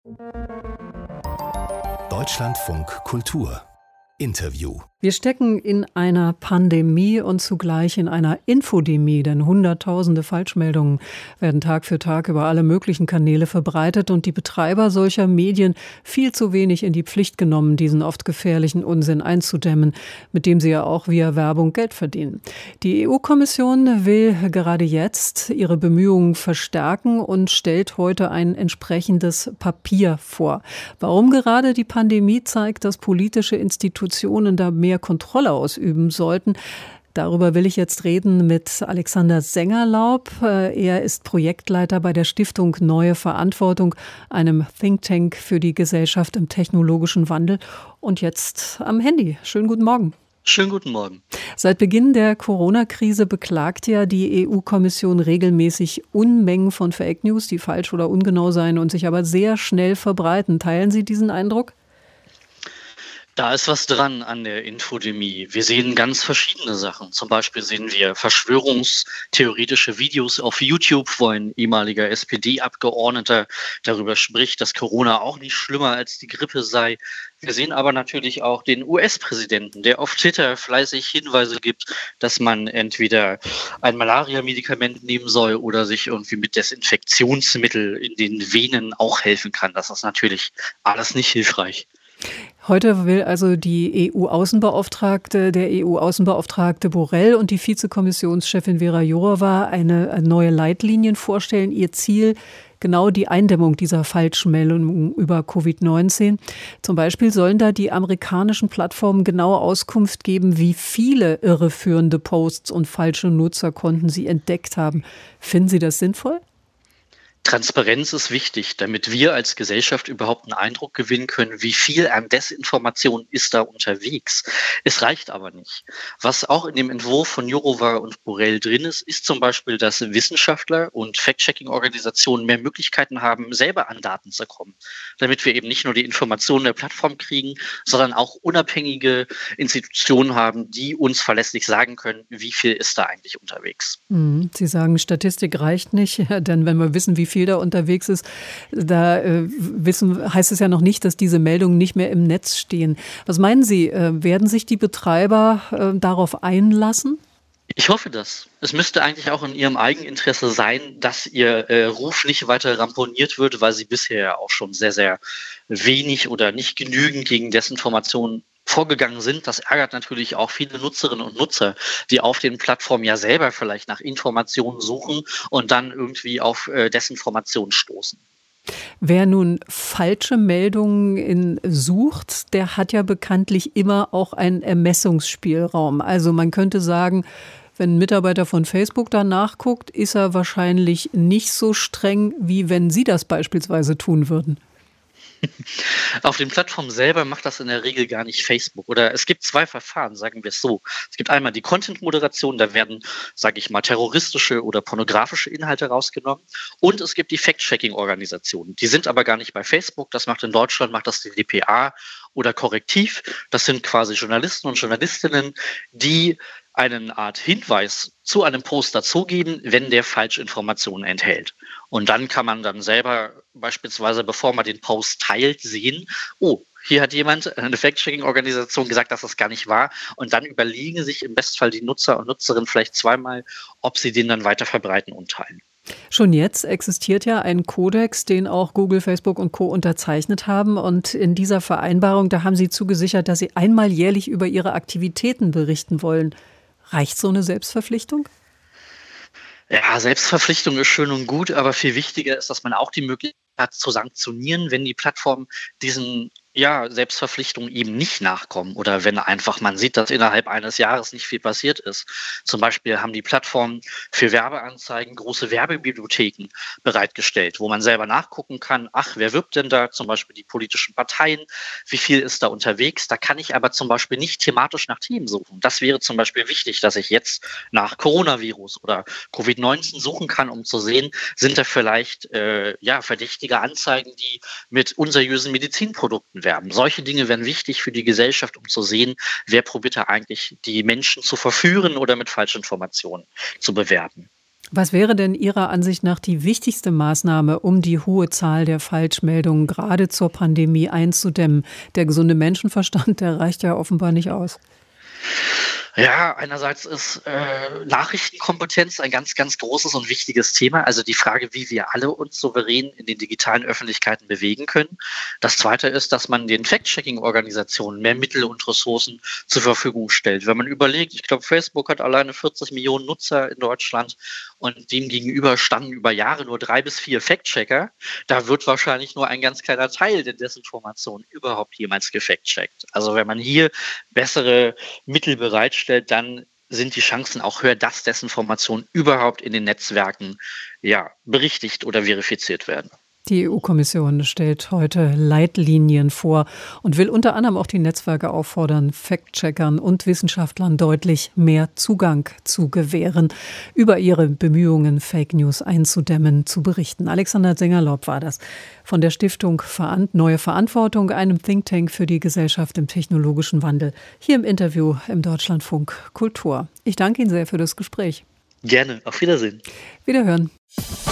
Deutschlandfunk Kultur Interview. Wir stecken in einer Pandemie und zugleich in einer Infodemie, denn Hunderttausende Falschmeldungen werden Tag für Tag über alle möglichen Kanäle verbreitet und die Betreiber solcher Medien viel zu wenig in die Pflicht genommen, diesen oft gefährlichen Unsinn einzudämmen, mit dem sie ja auch via Werbung Geld verdienen. Die EU-Kommission will gerade jetzt ihre Bemühungen verstärken und stellt heute ein entsprechendes Papier vor. Warum gerade die Pandemie zeigt, dass politische Institutionen da mehr Kontrolle ausüben sollten. Darüber will ich jetzt reden mit Alexander Sengerlaub. Er ist Projektleiter bei der Stiftung Neue Verantwortung, einem Think Tank für die Gesellschaft im technologischen Wandel. Und jetzt am Handy. Schönen guten Morgen. Schönen guten Morgen. Seit Beginn der Corona-Krise beklagt ja die EU-Kommission regelmäßig Unmengen von Fake News, die falsch oder ungenau seien und sich aber sehr schnell verbreiten. Teilen Sie diesen Eindruck? Da ist was dran an der Infodemie. Wir sehen ganz verschiedene Sachen. Zum Beispiel sehen wir verschwörungstheoretische Videos auf YouTube, wo ein ehemaliger SPD-Abgeordneter darüber spricht, dass Corona auch nicht schlimmer als die Grippe sei. Wir sehen aber natürlich auch den US-Präsidenten, der auf Twitter fleißig Hinweise gibt, dass man entweder ein Malaria-Medikament nehmen soll oder sich irgendwie mit Desinfektionsmittel in den Venen auch helfen kann. Das ist natürlich alles nicht hilfreich. Heute will also die EU-Außenbeauftragte, der EU-Außenbeauftragte Borrell und die Vizekommissionschefin Vera Jourova eine neue Leitlinien vorstellen. Ihr Ziel genau die Eindämmung dieser Falschmeldungen über Covid-19. Zum Beispiel sollen da die amerikanischen Plattformen genaue Auskunft geben, wie viele irreführende Posts und falsche Nutzerkonten sie entdeckt haben. Finden Sie das sinnvoll? Transparenz ist wichtig, damit wir als Gesellschaft überhaupt einen Eindruck gewinnen können, wie viel an Desinformation ist da unterwegs. Es reicht aber nicht. Was auch in dem Entwurf von Jourova und Borrell drin ist, ist zum Beispiel, dass Wissenschaftler und Fact-Checking-Organisationen mehr Möglichkeiten haben, selber an Daten zu kommen, damit wir eben nicht nur die Informationen der Plattform kriegen, sondern auch unabhängige Institutionen haben, die uns verlässlich sagen können, wie viel ist da eigentlich unterwegs. Sie sagen, Statistik reicht nicht, denn wenn wir wissen, wie viel da unterwegs ist, heißt es ja noch nicht, dass diese Meldungen nicht mehr im Netz stehen. Was meinen Sie, werden sich die Betreiber darauf einlassen? Ich hoffe das. Es müsste eigentlich auch in ihrem Eigeninteresse sein, dass ihr Ruf nicht weiter ramponiert wird, weil sie bisher ja auch schon sehr, sehr wenig oder nicht genügend gegen Desinformation vorgegangen sind. Das ärgert natürlich auch viele Nutzerinnen und Nutzer, die auf den Plattformen ja selber vielleicht nach Informationen suchen und dann irgendwie auf Desinformation stoßen. Wer nun falsche Meldungen sucht, der hat ja bekanntlich immer auch einen Ermessungsspielraum. Also man könnte sagen, wenn ein Mitarbeiter von Facebook da nachguckt, ist er wahrscheinlich nicht so streng, wie wenn Sie das beispielsweise tun würden. Auf den Plattformen selber macht das in der Regel gar nicht Facebook. Oder es gibt zwei Verfahren, sagen wir es so. Es gibt einmal die Content-Moderation, da werden, sage ich mal, terroristische oder pornografische Inhalte rausgenommen. Und es gibt die Fact-Checking-Organisationen. Die sind aber gar nicht bei Facebook. Das macht in Deutschland, macht das die dpa oder Korrektiv. Das sind quasi Journalisten und Journalistinnen, die eine Art Hinweis zu einem Post dazugeben, wenn der Falschinformationen enthält. Und dann kann man dann selber beispielsweise, bevor man den Post teilt, sehen, oh, hier hat jemand, eine Fact-Checking-Organisation, gesagt, dass das gar nicht war. Und dann überlegen sich im Bestfall die Nutzer und Nutzerinnen vielleicht zweimal, ob sie den dann weiter verbreiten und teilen. Schon jetzt existiert ja ein Kodex, den auch Google, Facebook und Co. unterzeichnet haben. Und in dieser Vereinbarung, da haben sie zugesichert, dass sie einmal jährlich über ihre Aktivitäten berichten wollen. Reicht so eine Selbstverpflichtung? Ja, Selbstverpflichtung ist schön und gut, aber viel wichtiger ist, dass man auch die Möglichkeit hat zu sanktionieren, wenn die Plattformen diesen Selbstverpflichtungen eben nicht nachkommen oder wenn einfach man sieht, dass innerhalb eines Jahres nicht viel passiert ist. Zum Beispiel haben die Plattformen für Werbeanzeigen große Werbebibliotheken bereitgestellt, wo man selber nachgucken kann, ach, wer wirbt denn da? Zum Beispiel die politischen Parteien, wie viel ist da unterwegs? Da kann ich aber zum Beispiel nicht thematisch nach Themen suchen. Das wäre zum Beispiel wichtig, dass ich jetzt nach Coronavirus oder Covid-19 suchen kann, um zu sehen, sind da vielleicht verdächtige Anzeigen, die mit unseriösen Medizinprodukten werben. Solche Dinge wären wichtig für die Gesellschaft, um zu sehen, wer probiert da eigentlich die Menschen zu verführen oder mit Falschinformationen zu bewerben. Was wäre denn Ihrer Ansicht nach die wichtigste Maßnahme, um die hohe Zahl der Falschmeldungen gerade zur Pandemie einzudämmen? Der gesunde Menschenverstand, der reicht ja offenbar nicht aus. Ja, einerseits ist Nachrichtenkompetenz ein ganz, ganz großes und wichtiges Thema. Also die Frage, wie wir alle uns souverän in den digitalen Öffentlichkeiten bewegen können. Das Zweite ist, dass man den Fact-Checking-Organisationen mehr Mittel und Ressourcen zur Verfügung stellt. Wenn man überlegt, ich glaube, Facebook hat alleine 40 Millionen Nutzer in Deutschland und dem gegenüber standen über Jahre nur 3 bis 4 Fact-Checker. Da wird wahrscheinlich nur ein ganz kleiner Teil der Desinformation überhaupt jemals gefact-checkt. Also wenn man hier bessere Mittel bereitstellt, dann sind die Chancen auch höher, dass Desinformationen überhaupt in den Netzwerken berichtigt oder verifiziert werden. Die EU-Kommission stellt heute Leitlinien vor und will unter anderem auch die Netzwerke auffordern, Fact-Checkern und Wissenschaftlern deutlich mehr Zugang zu gewähren, über ihre Bemühungen, Fake News einzudämmen, zu berichten. Alexander Sengerlob war das von der Stiftung Neue Verantwortung, einem Think Tank für die Gesellschaft im technologischen Wandel, hier im Interview im Deutschlandfunk Kultur. Ich danke Ihnen sehr für das Gespräch. Gerne. Auf Wiedersehen. Wiederhören.